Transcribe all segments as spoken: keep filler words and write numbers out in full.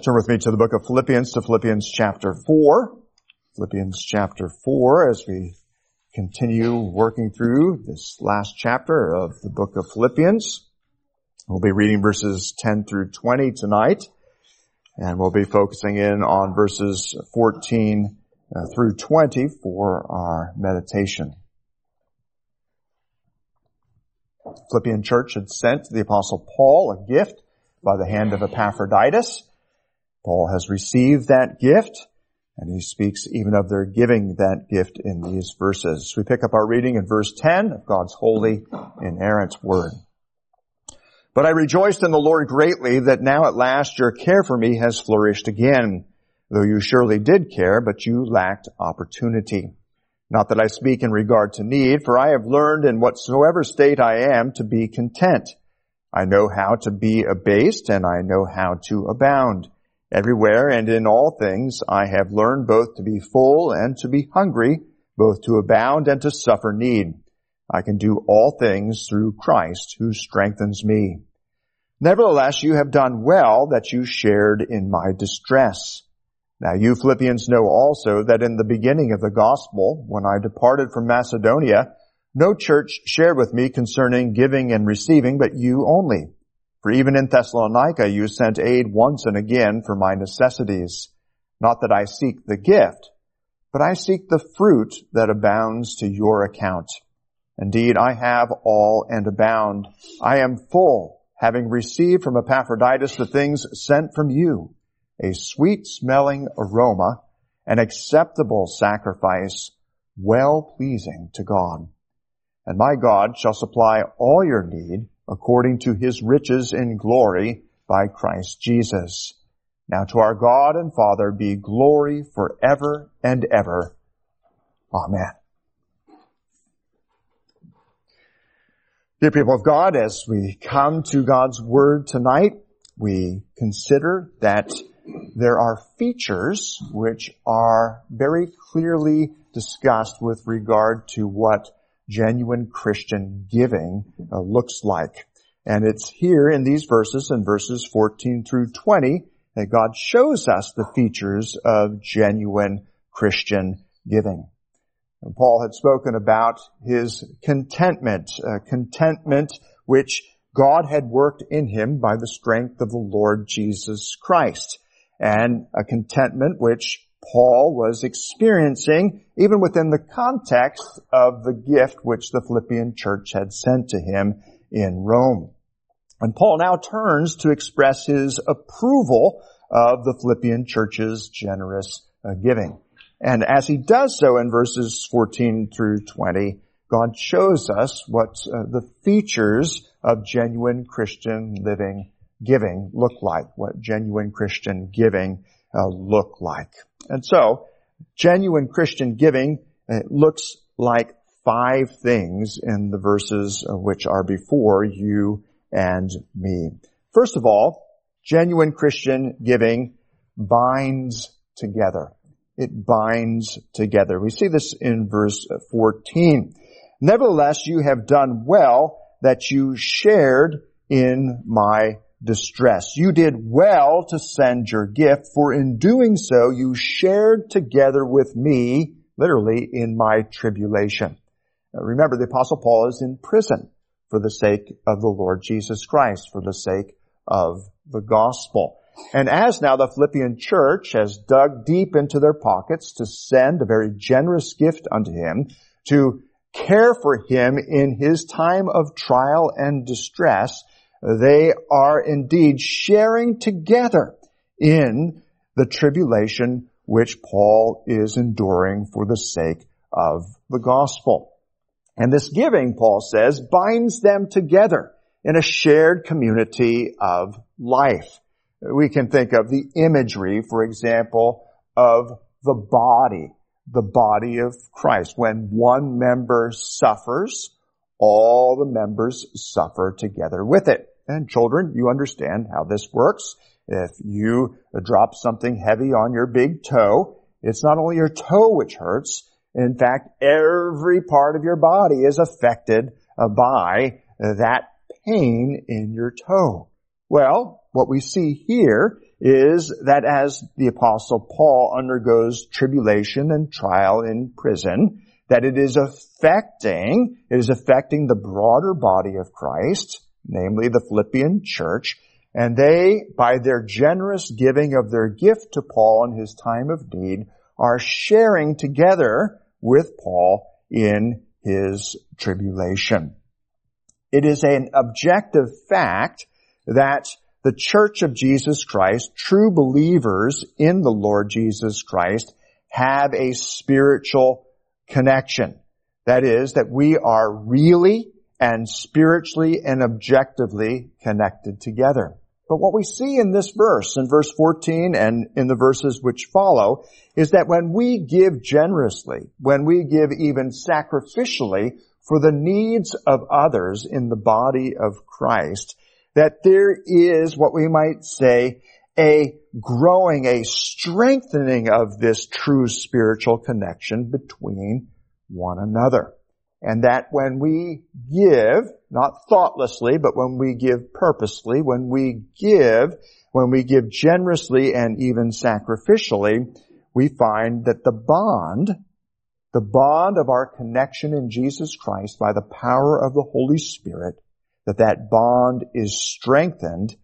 Turn with me to the book of Philippians, to Philippians chapter four. Philippians chapter four, as we continue working through this last chapter of the book of Philippians. We'll be reading verses ten through twenty tonight, and we'll be focusing in on verses fourteen uh, through twenty for our meditation. The Philippian church had sent the Apostle Paul a gift by the hand of Epaphroditus. Paul has received that gift, and he speaks even of their giving that gift in these verses. We pick up our reading in verse ten of God's holy, inerrant word. But I rejoiced in the Lord greatly that now at last your care for me has flourished again, though you surely did care, but you lacked opportunity. Not that I speak in regard to need, for I have learned in whatsoever state I am to be content. I know how to be abased, and I know how to abound. Everywhere and in all things I have learned both to be full and to be hungry, both to abound and to suffer need. I can do all things through Christ who strengthens me. Nevertheless, you have done well that you shared in my distress. Now you Philippians know also that in the beginning of the gospel, when I departed from Macedonia, no church shared with me concerning giving and receiving, but you only. For even in Thessalonica you sent aid once and again for my necessities. Not that I seek the gift, but I seek the fruit that abounds to your account. Indeed, I have all and abound. I am full, having received from Epaphroditus the things sent from you, a sweet-smelling aroma, an acceptable sacrifice, well-pleasing to God. And my God shall supply all your need according to his riches in glory by Christ Jesus. Now to our God and Father be glory forever and ever. Amen. Dear people of God, as we come to God's Word tonight, we consider that there are features which are very clearly discussed with regard to what genuine Christian giving uh, looks like. And it's here in these verses, in verses fourteen through twenty, that God shows us the features of genuine Christian giving. And Paul had spoken about his contentment, uh, contentment which God had worked in him by the strength of the Lord Jesus Christ, and a contentment which Paul was experiencing even within the context of the gift which the Philippian church had sent to him in Rome. And Paul now turns to express his approval of the Philippian church's generous uh, giving. And as he does so in verses fourteen through twenty, God shows us what uh, the features of genuine Christian living giving look like, what genuine Christian giving uh, look like. And so, genuine Christian giving uh, looks like five things in the verses uh, which are before you and me. First of all, genuine Christian giving binds together. It binds together. We see this in verse fourteen. Nevertheless, you have done well that you shared in my distress. You did well to send your gift, for in doing so you shared together with me, literally, in my tribulation. Now, remember, the Apostle Paul is in prison for the sake of the Lord Jesus Christ, for the sake of the gospel. And as now the Philippian church has dug deep into their pockets to send a very generous gift unto him, to care for him in his time of trial and distress, they are indeed sharing together in the tribulation which Paul is enduring for the sake of the gospel. And this giving, Paul says, binds them together in a shared community of life. We can think of the imagery, for example, of the body, the body of Christ. When one member suffers, all the members suffer together with it. And children, you understand how this works. If you drop something heavy on your big toe, it's not only your toe which hurts. In fact, every part of your body is affected by that pain in your toe. Well, what we see here is that as the Apostle Paul undergoes tribulation and trial in prison, that it is affecting, it is affecting the broader body of Christ, namely the Philippian church, and they, by their generous giving of their gift to Paul in his time of need, are sharing together with Paul in his tribulation. It is an objective fact that the Church of Jesus Christ, true believers in the Lord Jesus Christ, have a spiritual connection. That is, that we are really and spiritually and objectively connected together. But what we see in this verse, in verse fourteen and in the verses which follow, is that when we give generously, when we give even sacrificially for the needs of others in the body of Christ, that there is what we might say a growing, a strengthening of this true spiritual connection between one another. And that when we give, not thoughtlessly, but when we give purposely, when we give, when we give generously and even sacrificially, we find that the bond, the bond of our connection in Jesus Christ by the power of the Holy Spirit, that that bond is strengthened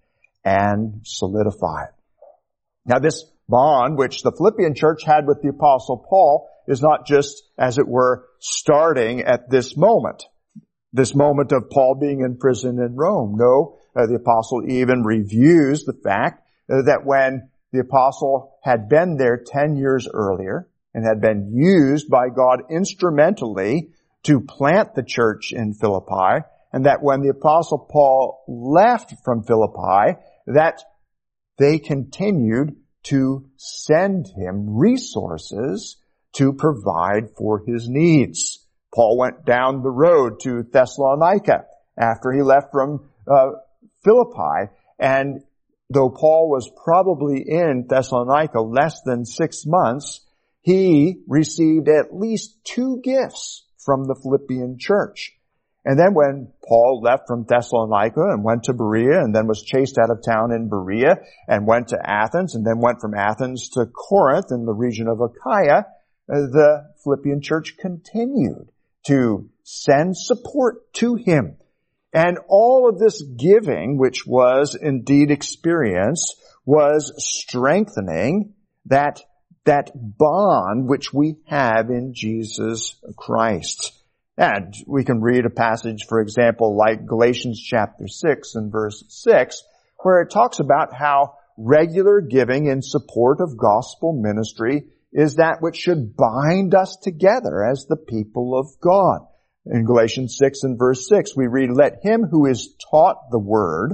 and solidified. Now this bond which the Philippian church had with the Apostle Paul is not just, as it were, starting at this moment, this moment of Paul being in prison in Rome. No, uh, the apostle even reviews the fact uh, that when the apostle had been there ten years earlier and had been used by God instrumentally to plant the church in Philippi, and that when the apostle Paul left from Philippi, that they continued to send him resources to provide for his needs. Paul went down the road to Thessalonica after he left from uh, Philippi, and though Paul was probably in Thessalonica less than six months, he received at least two gifts from the Philippian church. And then when Paul left from Thessalonica and went to Berea and then was chased out of town in Berea and went to Athens and then went from Athens to Corinth in the region of Achaia, the Philippian church continued to send support to him. And all of this giving, which was indeed experienced, was strengthening that, that bond which we have in Jesus Christ. And we can read a passage, for example, like Galatians chapter six and verse six, where it talks about how regular giving in support of gospel ministry is that which should bind us together as the people of God. In Galatians six and verse six, we read, "Let him who is taught the word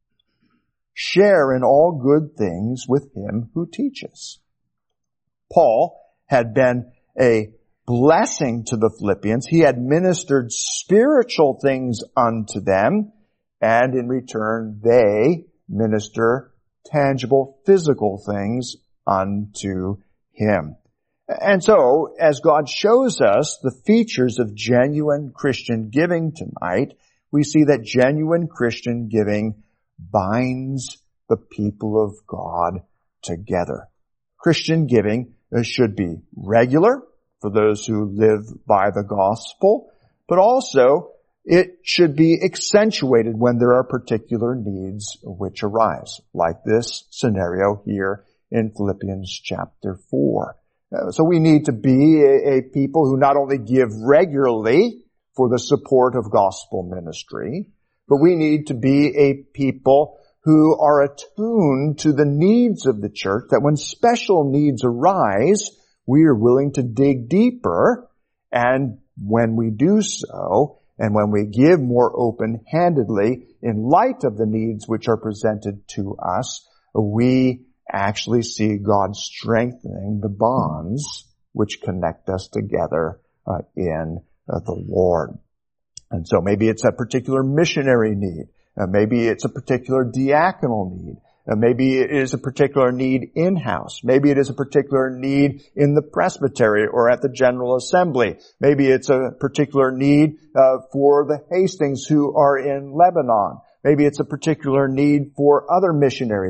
share in all good things with him who teaches." Paul had been a blessing to the Philippians. He had ministered spiritual things unto them, and in return they minister tangible physical things unto him. And so, as God shows us the features of genuine Christian giving tonight, we see that genuine Christian giving binds the people of God together. Christian giving should be regular for those who live by the gospel, but also it should be accentuated when there are particular needs which arise, like this scenario here in Philippians chapter four. So we need to be a, a people who not only give regularly for the support of gospel ministry, but we need to be a people who are attuned to the needs of the church, that when special needs arise, we are willing to dig deeper, and when we do so, and when we give more open-handedly in light of the needs which are presented to us, we actually see God strengthening the bonds which connect us together uh, in uh, the Lord. And so maybe it's a particular missionary need. Uh, maybe it's a particular diaconal need. Uh, maybe it is a particular need in-house. Maybe it is a particular need in the presbytery or at the General Assembly. Maybe it's a particular need uh, for the Hastings who are in Lebanon. Maybe it's a particular need for other missionaries. But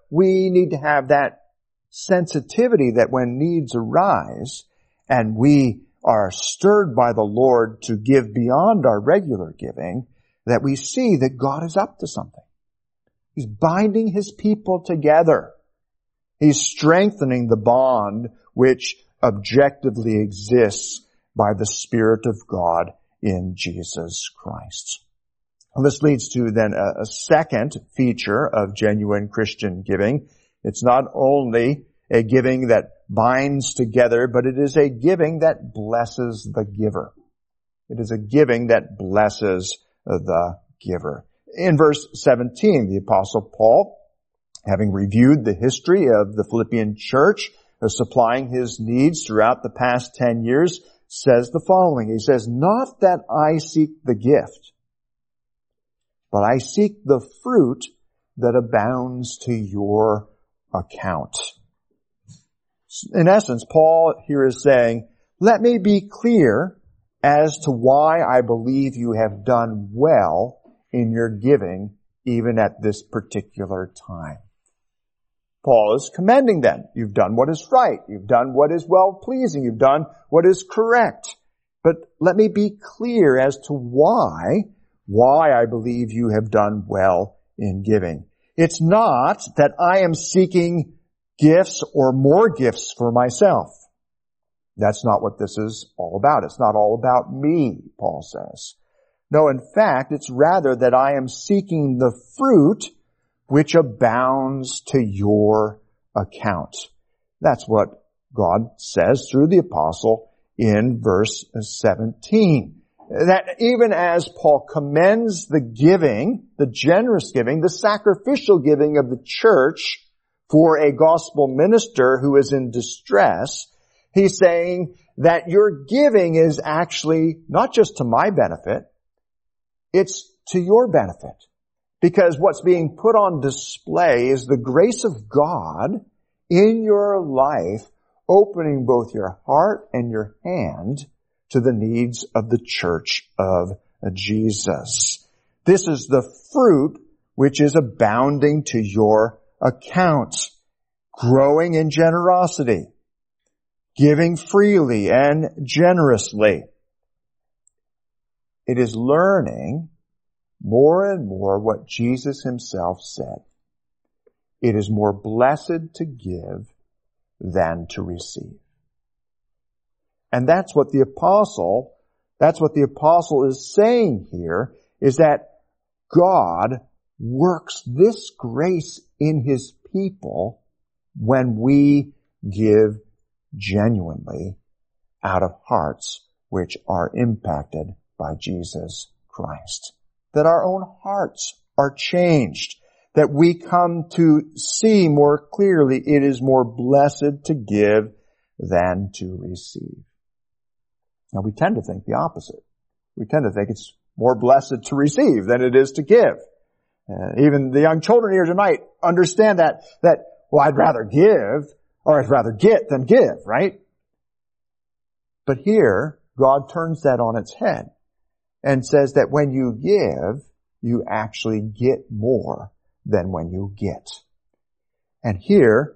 we need to have that sensitivity that when needs arise and we are stirred by the Lord to give beyond our regular giving, that we see that God is up to something. He's binding His people together. He's strengthening the bond which objectively exists by the Spirit of God in Jesus Christ. Well, this leads to then a, a second feature of genuine Christian giving. It's not only a giving that binds together, but it is a giving that blesses the giver. It is a giving that blesses the giver. In verse seventeen, the Apostle Paul, having reviewed the history of the Philippian church, of supplying his needs throughout the past ten years, says the following. He says, "Not that I seek the gift, but I seek the fruit that abounds to your account." In essence, Paul here is saying, let me be clear as to why I believe you have done well in your giving, even at this particular time. Paul is commending them. You've done what is right. You've done what is well-pleasing. You've done what is correct. But let me be clear as to why, why I believe you have done well in giving. It's not that I am seeking gifts or more gifts for myself. That's not what this is all about. It's not all about me, Paul says. No, in fact, it's rather that I am seeking the fruit which abounds to your account. That's what God says through the apostle in verse seventeen. That even as Paul commends the giving, the generous giving, the sacrificial giving of the church for a gospel minister who is in distress, he's saying that your giving is actually not just to my benefit, it's to your benefit. Because what's being put on display is the grace of God in your life, opening both your heart and your hand to the needs of the church of Jesus. This is the fruit which is abounding to your account, growing in generosity, giving freely and generously. It is learning more and more what Jesus himself said. It is more blessed to give than to receive. And that's what the apostle, that's what the apostle is saying here, is that God works this grace in his people when we give genuinely out of hearts which are impacted by Jesus Christ. That our own hearts are changed, that we come to see more clearly it is more blessed to give than to receive. Now we tend to think the opposite. We tend to think it's more blessed to receive than it is to give. Uh, even the young children here tonight understand that, that, well, I'd rather give, or I'd rather get than give, right? But here, God turns that on its head and says that when you give, you actually get more than when you get. And here,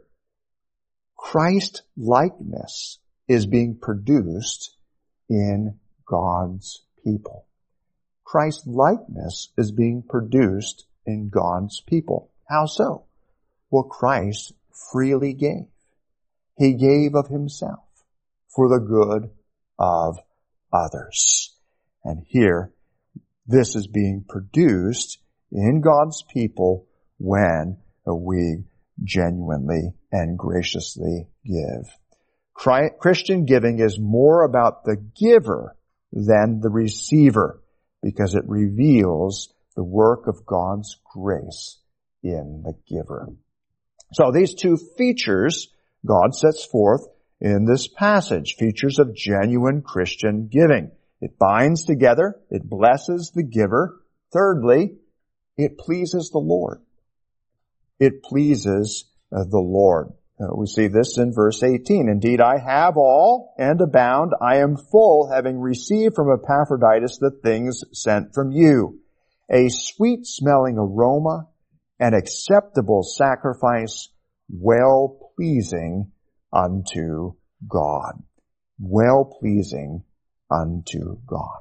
Christ-likeness is being produced in God's people. Christ-likeness is being produced in God's people. How so? Well, Christ freely gave. He gave of himself for the good of others. And here, this is being produced in God's people when we genuinely and graciously give. Christian giving is more about the giver than the receiver, because it reveals the work of God's grace in the giver. So these two features God sets forth in this passage, features of genuine Christian giving. It binds together, it blesses the giver. Thirdly, it pleases the Lord. It pleases uh, the Lord. Uh, we see this in verse eighteen. Indeed, I have all and abound. I am full, having received from Epaphroditus the things sent from you, a sweet-smelling aroma an acceptable sacrifice, well-pleasing unto God. Well-pleasing unto God.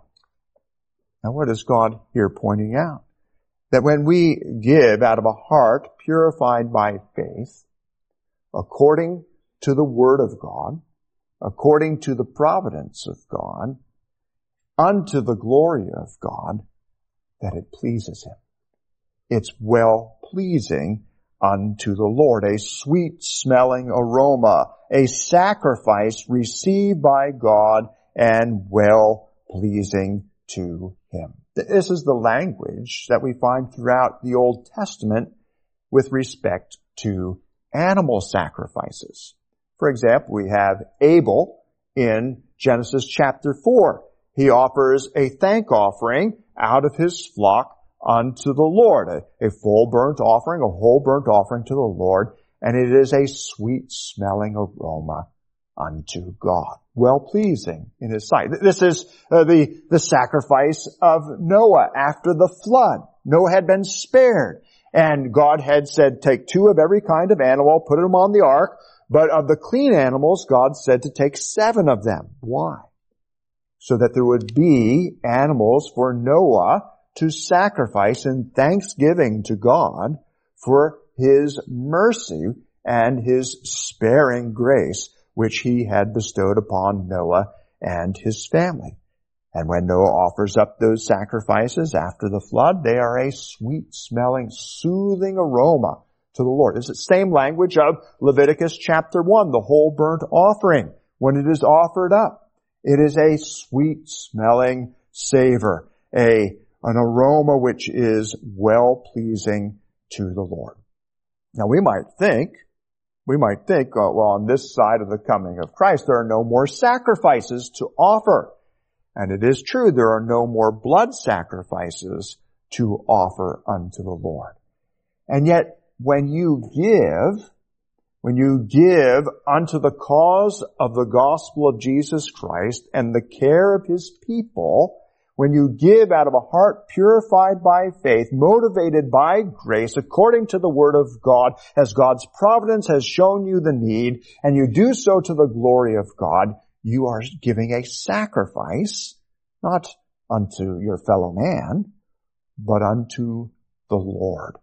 Now what is God here pointing out? That when we give out of a heart purified by faith, according to the Word of God, according to the providence of God, unto the glory of God, that it pleases Him. It's well-pleasing unto the Lord, a sweet-smelling aroma, a sacrifice received by God and well-pleasing to Him. This is the language that we find throughout the Old Testament with respect to animal sacrifices. For example, we have Abel in Genesis chapter four. He offers a thank offering out of his flock unto the Lord, a, a full burnt offering, a whole burnt offering to the Lord, and it is a sweet-smelling aroma unto God, well-pleasing in His sight. This is uh, the, the sacrifice of Noah after the flood. Noah had been spared, and God had said, take two of every kind of animal, put them on the ark, but of the clean animals, God said to take seven of them. Why? So that there would be animals for Noah to sacrifice in thanksgiving to God for His mercy and His sparing grace, which He had bestowed upon Noah and his family. And when Noah offers up those sacrifices after the flood, they are a sweet-smelling, soothing aroma to the Lord. It's the same language of Leviticus chapter one, the whole burnt offering. When it is offered up, it is a sweet-smelling savor, a an aroma which is well-pleasing to the Lord. Now we might think, we might think, uh, well, on this side of the coming of Christ, there are no more sacrifices to offer. And it is true, there are no more blood sacrifices to offer unto the Lord. And yet, when you give, when you give unto the cause of the gospel of Jesus Christ and the care of His people, when you give out of a heart purified by faith, motivated by grace, according to the Word of God, as God's providence has shown you the need, and you do so to the glory of God, you are giving a sacrifice, not unto your fellow man, but unto the Lord.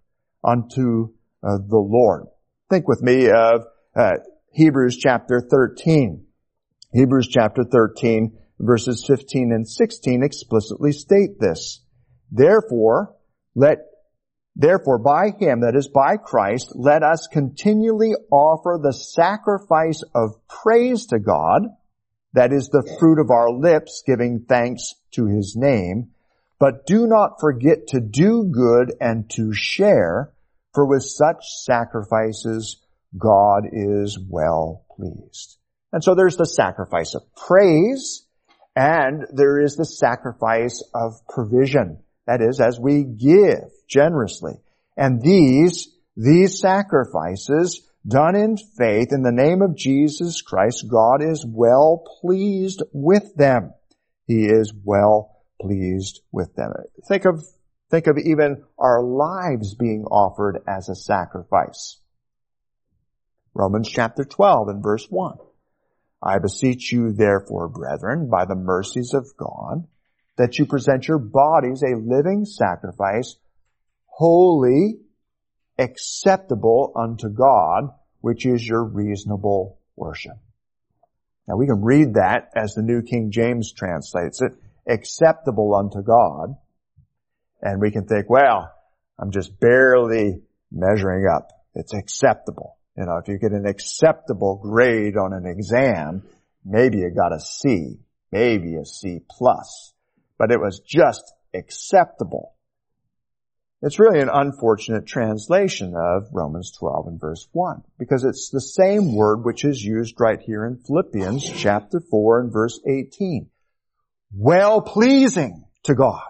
Unto uh, the Lord. Think with me of uh, Hebrews chapter thirteen. Hebrews chapter thirteen, verses fifteen and sixteen explicitly state this. Therefore, let, therefore by Him, that is by Christ, let us continually offer the sacrifice of praise to God, that is the fruit of our lips, giving thanks to His name. But do not forget to do good and to share, for with such sacrifices God is well pleased. And so there's the sacrifice of praise, and there is the sacrifice of provision. That is, as we give generously. And these, these sacrifices done in faith in the name of Jesus Christ, God is well pleased with them. He is well pleased with them. Think of, think of even our lives being offered as a sacrifice. Romans chapter twelve and verse one. I beseech you therefore, brethren, by the mercies of God, that you present your bodies a living sacrifice, holy, acceptable unto God, which is your reasonable worship. Now we can read that as the New King James translates it, acceptable unto God, and we can think, well, I'm just barely measuring up. It's acceptable. You know, if you get an acceptable grade on an exam, maybe you got a C, maybe a C plus, but it was just acceptable. It's really an unfortunate translation of Romans twelve and verse one, because it's the same word which is used right here in Philippians chapter four and verse eighteen. Well-pleasing to God.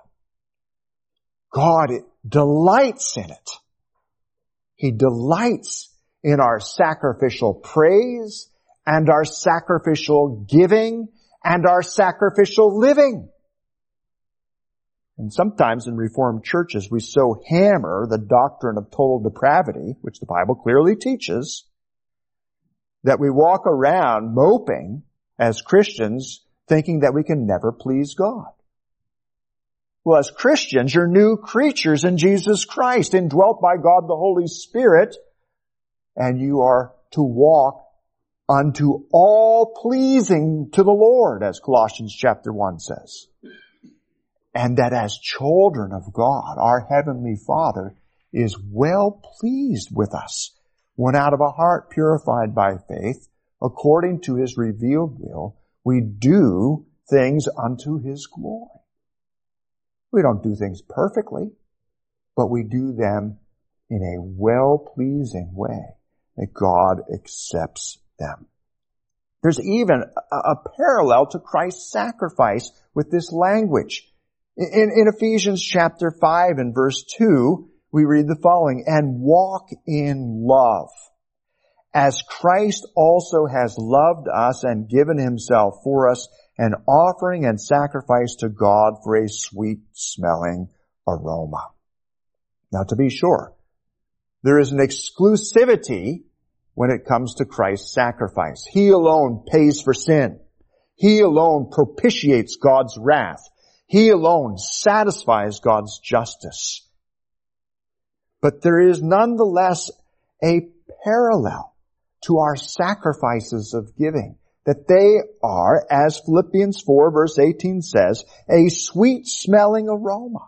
God delights in it. He delights in our sacrificial praise and our sacrificial giving and our sacrificial living. And sometimes in Reformed churches, we so hammer the doctrine of total depravity, which the Bible clearly teaches, that we walk around moping as Christians, thinking that we can never please God. Well, as Christians, you're new creatures in Jesus Christ, indwelt by God the Holy Spirit, and you are to walk unto all pleasing to the Lord, as Colossians chapter one says. And that as children of God, our Heavenly Father is well pleased with us when out of a heart purified by faith, according to His revealed will, we do things unto His glory. We don't do things perfectly, but we do them in a well-pleasing way that God accepts them. There's even a, a parallel to Christ's sacrifice with this language. In, in Ephesians chapter five and verse two, we read the following, "And walk in love, as Christ also has loved us and given Himself for us, an offering and sacrifice to God for a sweet-smelling aroma." Now, to be sure, there is an exclusivity when it comes to Christ's sacrifice. He alone pays for sin. He alone propitiates God's wrath. He alone satisfies God's justice. But there is nonetheless a parallel to our sacrifices of giving, that they are, as Philippians four verse eighteen says, a sweet-smelling aroma.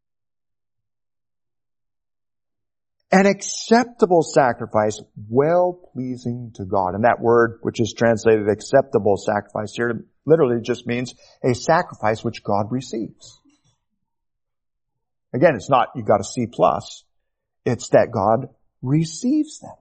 An acceptable sacrifice, well-pleasing to God. And that word, which is translated acceptable sacrifice here, literally just means a sacrifice which God receives. Again, it's not you got a C plus. It's that God receives them.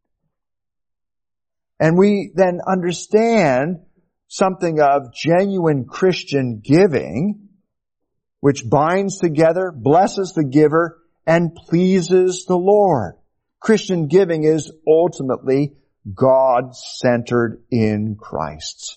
And we then understand something of genuine Christian giving, which binds together, blesses the giver, and pleases the Lord. Christian giving is ultimately God-centered in Christ.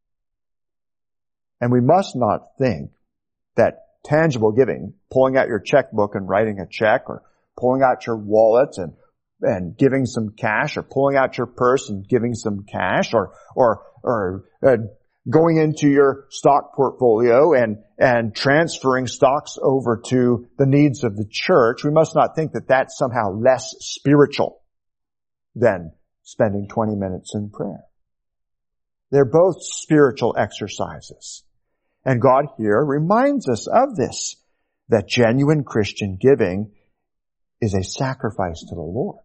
And we must not think that tangible giving, pulling out your checkbook and writing a check, or pulling out your wallet and and giving some cash, or pulling out your purse and giving some cash, or or or uh, going into your stock portfolio and and transferring stocks over to the needs of the church. We must not think that that's somehow less spiritual than spending twenty minutes in prayer. They're both spiritual exercises. And God here reminds us of this, that genuine Christian giving is a sacrifice to the Lord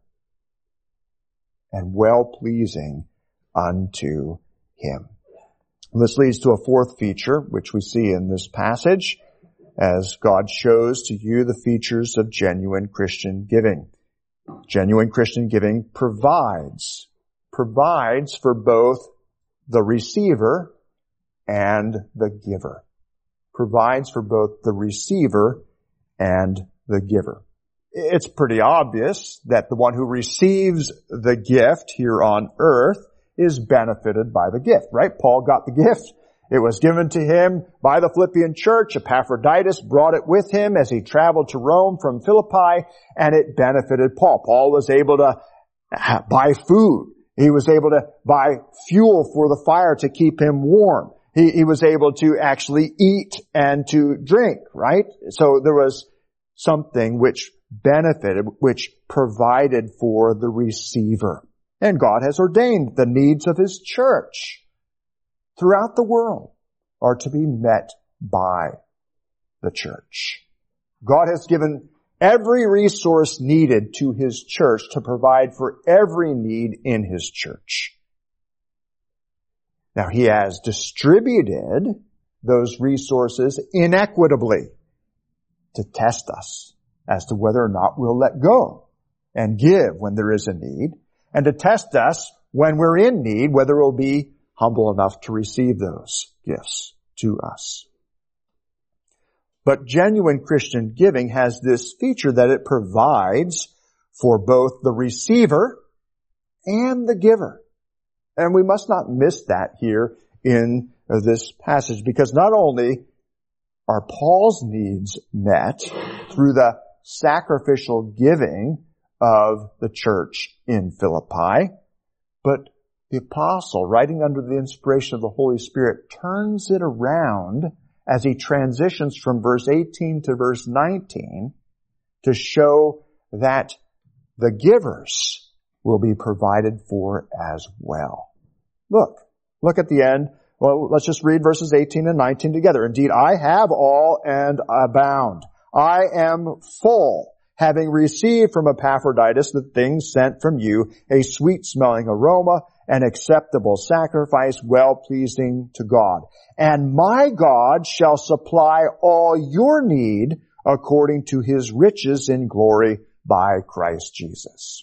and well-pleasing unto Him. This leads to a fourth feature, which we see in this passage, as God shows to you the features of genuine Christian giving. Genuine Christian giving provides, provides for both the receiver and the giver. Provides for both the receiver and the giver. It's pretty obvious that the one who receives the gift here on earth is benefited by the gift, right? Paul got the gift. It was given to him by the Philippian church. Epaphroditus brought it with him as he traveled to Rome from Philippi, and it benefited Paul. Paul was able to buy food. He was able to buy fuel for the fire to keep him warm. He, he was able to actually eat and to drink, right? So there was something which benefited, which provided for the receiver. And God has ordained the needs of His church throughout the world are to be met by the church. God has given every resource needed to His church to provide for every need in His church. Now, He has distributed those resources inequitably to test us as to whether or not we'll let go and give when there is a need, and to test us when we're in need, whether we'll be humble enough to receive those gifts to us. But genuine Christian giving has this feature that it provides for both the receiver and the giver. And we must not miss that here in this passage, because not only are Paul's needs met through the sacrificial giving of the church in Philippi, but the apostle, writing under the inspiration of the Holy Spirit, turns it around as he transitions from verse eighteen to verse nineteen to show that the givers will be provided for as well. Look, look at the end. Well, let's just read verses eighteen and nineteen together. Indeed, I have all and abound. I am full, having received from Epaphroditus the things sent from you, a sweet-smelling aroma, an acceptable sacrifice, well-pleasing to God. And my God shall supply all your need according to his riches in glory by Christ Jesus.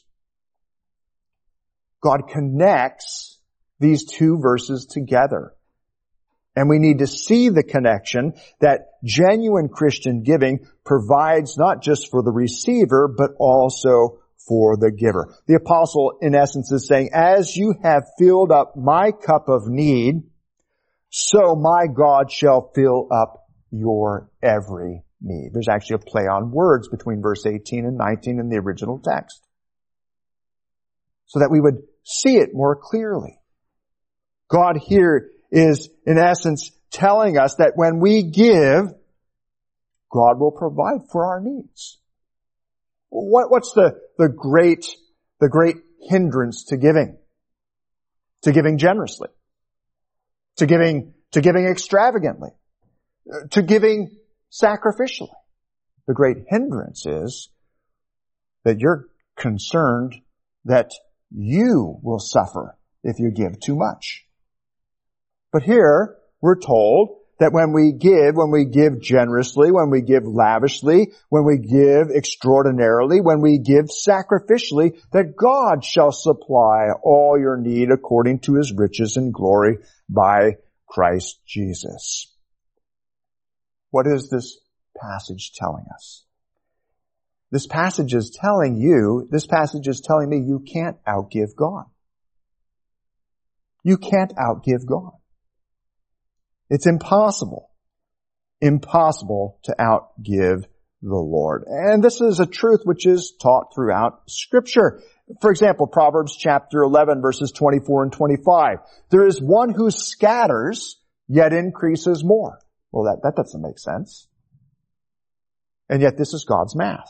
God connects these two verses together. And we need to see the connection that genuine Christian giving provides not just for the receiver, but also for the giver. The apostle, in essence, is saying, as you have filled up my cup of need, so my God shall fill up your every need. There's actually a play on words between verse eighteen and nineteen in the original text, so that we would see it more clearly. God here is, in essence, telling us that when we give, God will provide for our needs. What, what's the, the great, the great hindrance to giving? To giving generously. To giving, to giving extravagantly. To giving sacrificially. The great hindrance is that you're concerned that you will suffer if you give too much. But here, we're told that when we give, when we give generously, when we give lavishly, when we give extraordinarily, when we give sacrificially, that God shall supply all your need according to his riches and glory by Christ Jesus. What is this passage telling us? This passage is telling you, this passage is telling me you can't outgive God. You can't outgive God. It's impossible, impossible to outgive the Lord. And this is a truth which is taught throughout Scripture. For example, Proverbs chapter eleven, verses twenty-four and twenty-five. There is one who scatters, yet increases more. Well, that, that doesn't make sense. And yet this is God's math.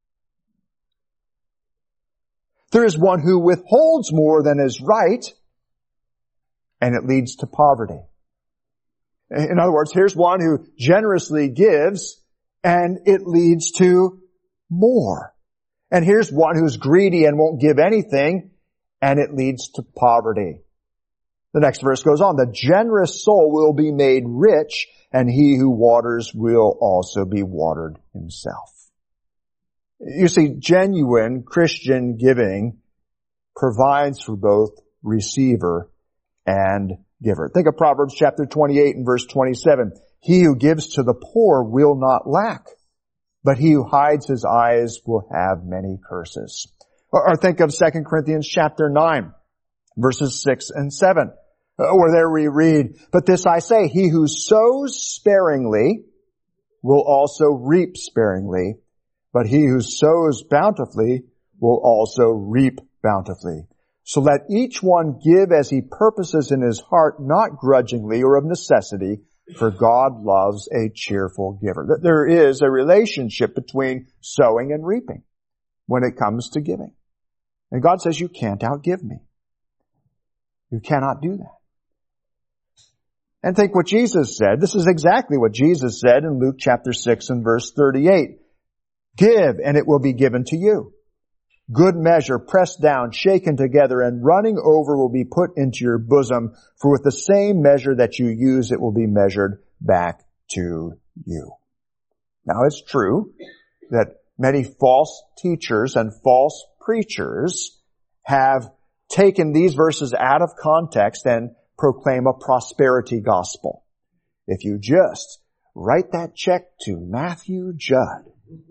There is one who withholds more than is right, and it leads to poverty. In other words, here's one who generously gives, and it leads to more. And here's one who's greedy and won't give anything, and it leads to poverty. The next verse goes on, the generous soul will be made rich, and he who waters will also be watered himself. You see, genuine Christian giving provides for both receiver and giver. Think of Proverbs chapter twenty-eight and verse twenty-seven. He who gives to the poor will not lack, but he who hides his eyes will have many curses. Or, or think of Second Corinthians chapter nine, verses six and seven, where there we read, but this I say, he who sows sparingly will also reap sparingly, but he who sows bountifully will also reap bountifully. So let each one give as he purposes in his heart, not grudgingly or of necessity, for God loves a cheerful giver. There is a relationship between sowing and reaping when it comes to giving. And God says, you can't outgive me. You cannot do that. And think what Jesus said. This is exactly what Jesus said in Luke chapter six and verse thirty-eight. Give, and it will be given to you. Good measure, pressed down, shaken together, and running over will be put into your bosom. For with the same measure that you use, it will be measured back to you. Now, it's true that many false teachers and false preachers have taken these verses out of context and proclaim a prosperity gospel. If you just write that check to Matthew Judd,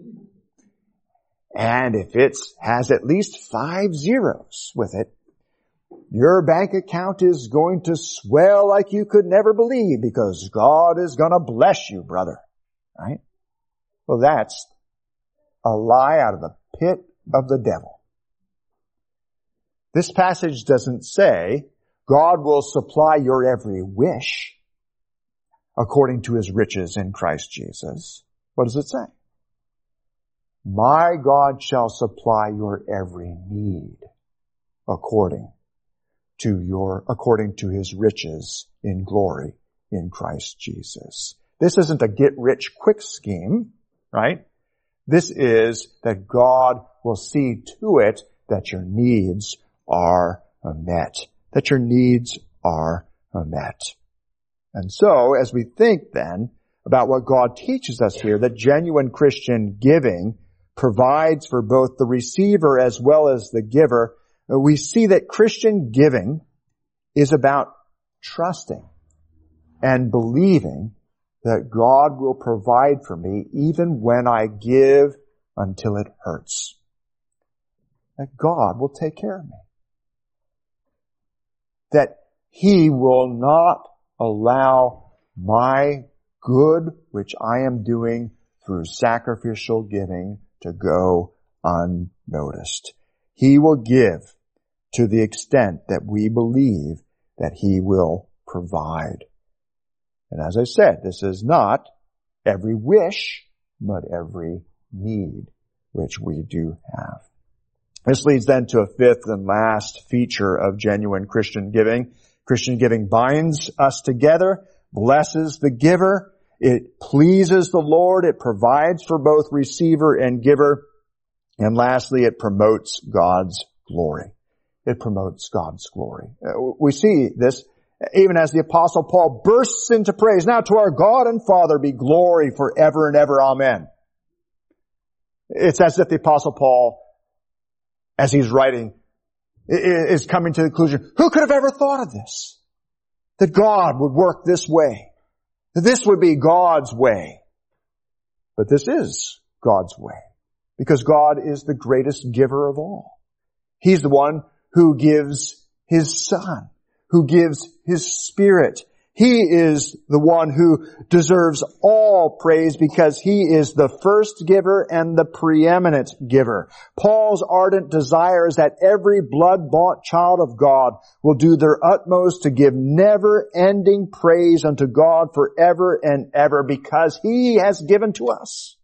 and if it has at least five zeros with it, your bank account is going to swell like you could never believe because God is going to bless you, brother. Right? Well, that's a lie out of the pit of the devil. This passage doesn't say God will supply your every wish according to his riches in Christ Jesus. What does it say? My God shall supply your every need according to your, according to his riches in glory in Christ Jesus. This isn't a get rich quick scheme, right? This is that God will see to it that your needs are met, that your needs are met. And so, as we think then about what God teaches us here, that genuine Christian giving provides for both the receiver as well as the giver, we see that Christian giving is about trusting and believing that God will provide for me even when I give until it hurts. That God will take care of me. That he will not allow my good, which I am doing through sacrificial giving, to go unnoticed. He will give to the extent that we believe that he will provide. And as I said, this is not every wish, but every need which we do have. This leads then to a fifth and last feature of genuine Christian giving. Christian giving binds us together, blesses the giver, it pleases the Lord, it provides for both receiver and giver, and lastly, it promotes God's glory. It promotes God's glory. We see this even as the Apostle Paul bursts into praise. Now to our God and Father be glory forever and ever. Amen. It's as if the Apostle Paul, as he's writing, is coming to the conclusion, who could have ever thought of this? That God would work this way. That this would be God's way. But this is God's way. Because God is the greatest giver of all. He's the one who gives his Son, who gives his Spirit. He is the one who deserves all praise because he is the first giver and the preeminent giver. Paul's ardent desire is that every blood-bought child of God will do their utmost to give never-ending praise unto God forever and ever because he has given to us.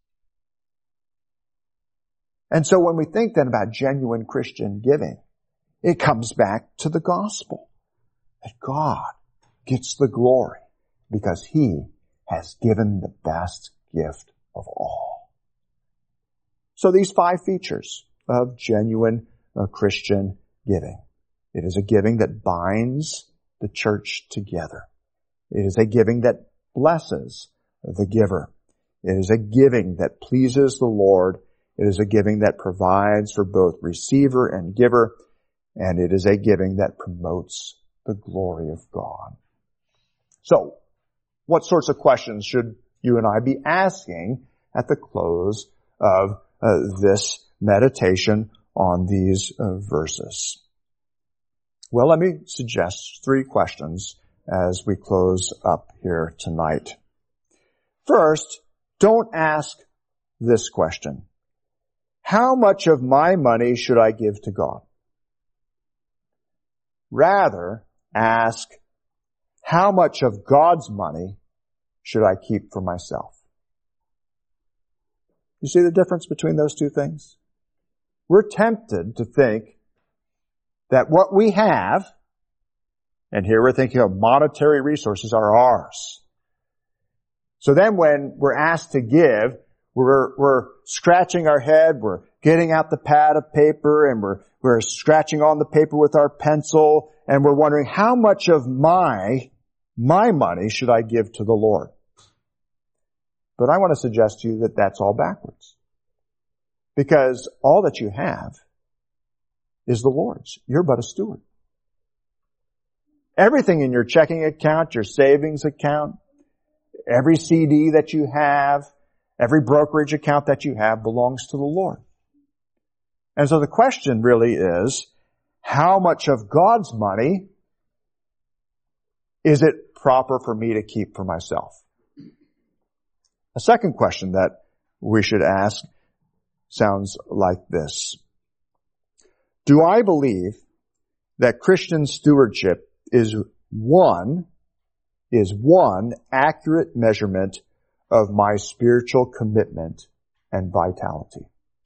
And so when we think then about genuine Christian giving, it comes back to the gospel. That God gets the glory because he has given the best gift of all. So these five features of genuine uh, Christian giving. It is a giving that binds the church together. It is a giving that blesses the giver. It is a giving that pleases the Lord. It is a giving that provides for both receiver and giver. And it is a giving that promotes the glory of God. So, what sorts of questions should you and I be asking at the close of uh, this meditation on these uh, verses? Well, let me suggest three questions as we close up here tonight. First, don't ask this question. How much of my money should I give to God? Rather, ask, how much of God's money should I keep for myself? You see the difference between those two things? We're tempted to think that what we have, and here we're thinking of monetary resources, are ours. So then when we're asked to give, we're, we're scratching our head, we're getting out the pad of paper, and we're, we're scratching on the paper with our pencil, and we're wondering, how much of my, my money should I give to the Lord? But I want to suggest to you that that's all backwards. Because all that you have is the Lord's. You're but a steward. Everything in your checking account, your savings account, every C D that you have, every brokerage account that you have belongs to the Lord. And so the question really is, how much of God's money is it proper for me to keep for myself? A second question that we should ask sounds like this. Do I believe that Christian stewardship is one, is one accurate measurement of my spiritual commitment and vitality?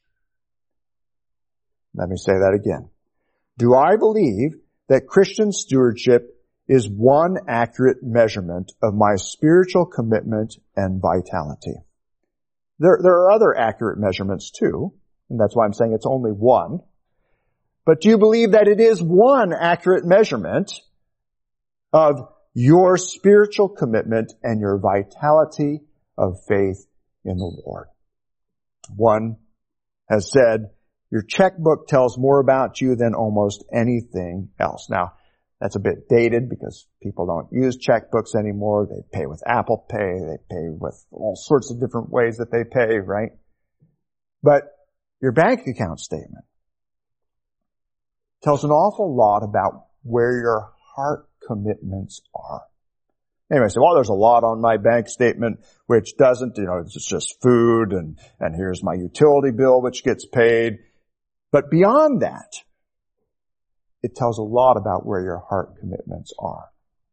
Let me say that again. Do I believe that Christian stewardship is one accurate measurement of my spiritual commitment and vitality? There, there are other accurate measurements too, and that's why I'm saying it's only one. But do you believe that it is one accurate measurement of your spiritual commitment and your vitality of faith in the Lord? One has said, your checkbook tells more about you than almost anything else. Now, that's a bit dated because people don't use checkbooks anymore. They pay with Apple Pay. They pay with all sorts of different ways that they pay, right? But your bank account statement tells an awful lot about where your heart commitments are. Anyway, so, well, there's a lot on my bank statement which doesn't, you know, it's just food and, and here's my utility bill which gets paid. But beyond that, it tells a lot about where your heart commitments are.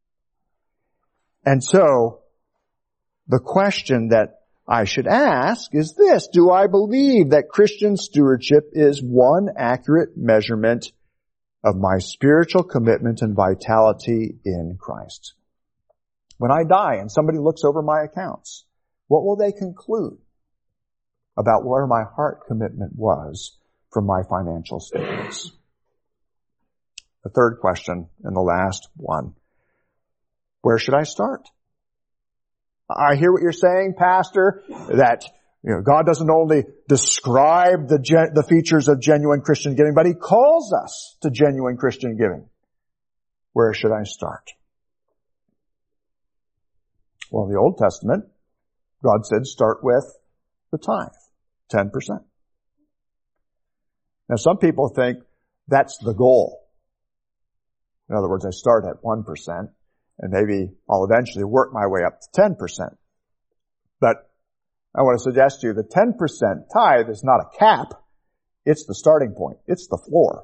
And so, the question that I should ask is this: do I believe that Christian stewardship is one accurate measurement of my spiritual commitment and vitality in Christ? When I die and somebody looks over my accounts, what will they conclude about where my heart commitment was from my financial statements? The third question, and the last one: where should I start? I hear what you're saying, Pastor, that you know, God doesn't only describe the gen- the features of genuine Christian giving, but He calls us to genuine Christian giving. Where should I start? Well, in the Old Testament, God said start with the tithe, ten percent. Now, some people think that's the goal. In other words, I start at one percent, and maybe I'll eventually work my way up to ten percent. But I want to suggest to you the ten percent tithe is not a cap. It's the starting point. It's the floor.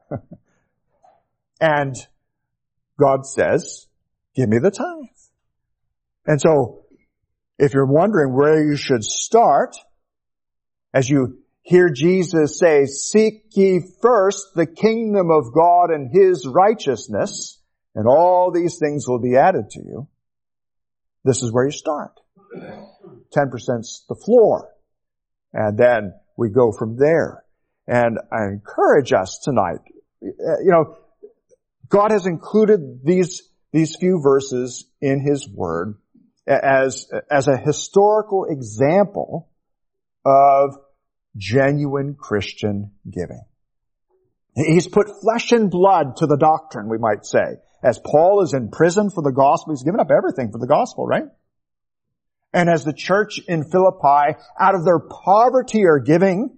And God says, give me the tithe. And so, if you're wondering where you should start, as you hear Jesus say, seek ye first the kingdom of God and His righteousness, and all these things will be added to you, this is where you start. ten percent's the floor. And then we go from there. And I encourage us tonight, you know, God has included these, these few verses in His Word as, as a historical example of genuine Christian giving. He's put flesh and blood to the doctrine, we might say. As Paul is in prison for the gospel, he's given up everything for the gospel, right? And as the church in Philippi, out of their poverty, are giving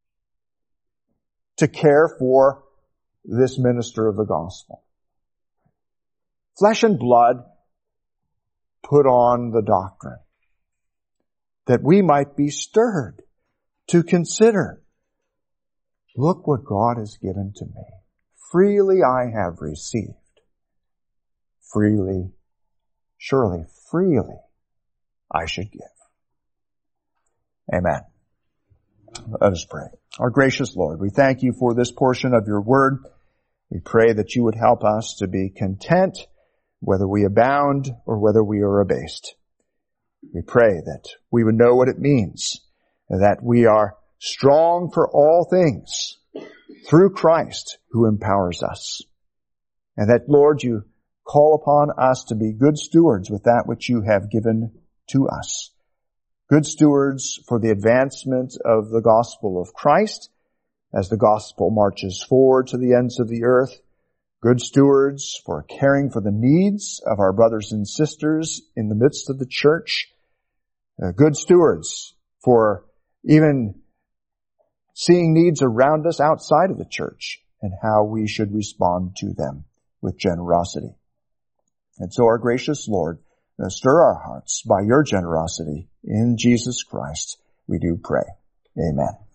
to care for this minister of the gospel. Flesh and blood put on the doctrine, that we might be stirred to consider, look what God has given to me. Freely I have received. Freely, surely freely I should give. Amen. Let us pray. Our gracious Lord, we thank You for this portion of Your word. We pray that You would help us to be content, whether we abound or whether we are abased. We pray that we would know what it means, that we are strong for all things through Christ who empowers us. And that, Lord, You call upon us to be good stewards with that which You have given to us. Good stewards for the advancement of the gospel of Christ as the gospel marches forward to the ends of the earth. Good stewards for caring for the needs of our brothers and sisters in the midst of the church. Uh, good stewards for even seeing needs around us outside of the church and how we should respond to them with generosity. And so, our gracious Lord, uh, stir our hearts by your generosity. In Jesus Christ, we do pray. Amen.